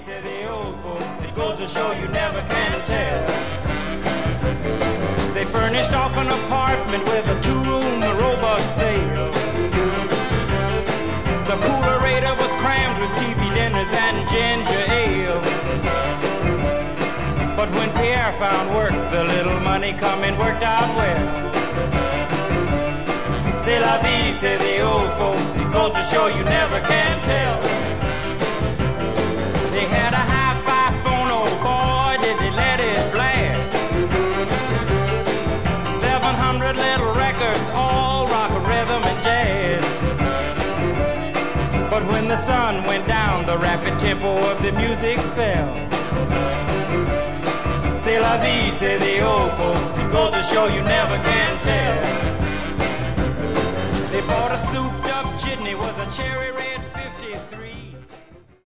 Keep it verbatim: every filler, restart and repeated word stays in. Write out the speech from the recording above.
say the old folks. It goes to show you never can tell. They furnished off an apartment with a two-room Roebuck sale. The coolerator was crammed with T V dinners and ginger ale. But when Pierre found work, the little money coming worked out well. C'est la vie, say the old folks. It goes to show you never can tell. They had a hi-fi phone, oh boy, did they let it blast. Seven hundred little records, all rock, rhythm, and jazz. But when the sun went down, the rapid tempo of the music fell. C'est la vie, say the old folks. It goes to show you never can tell. They bought a souped-up chitney, was a cherry red.